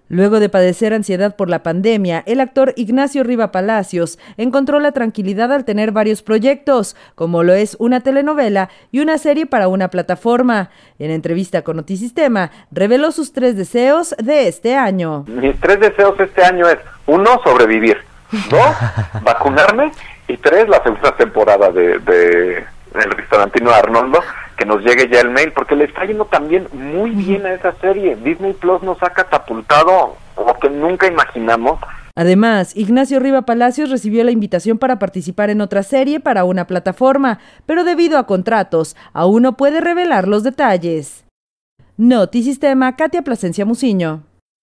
Luego de padecer ansiedad por la pandemia, el actor Ignacio Riva Palacios encontró la tranquilidad al tener varios proyectos, como lo es una telenovela y una serie para una plataforma. En entrevista con Notisistema, reveló sus 3 deseos de este año. Mis 3 deseos este año es: 1, sobrevivir; 2, vacunarme; y 3, la segunda temporada de El Restaurantino Arnoldo, que nos llegue ya el mail, porque le está yendo también muy bien a esa serie. Disney Plus nos ha catapultado lo que nunca imaginamos. Además, Ignacio Riva Palacios recibió la invitación para participar en otra serie para una plataforma, pero debido a contratos, aún no puede revelar los detalles. Notisistema, Katia Plasencia Muciño.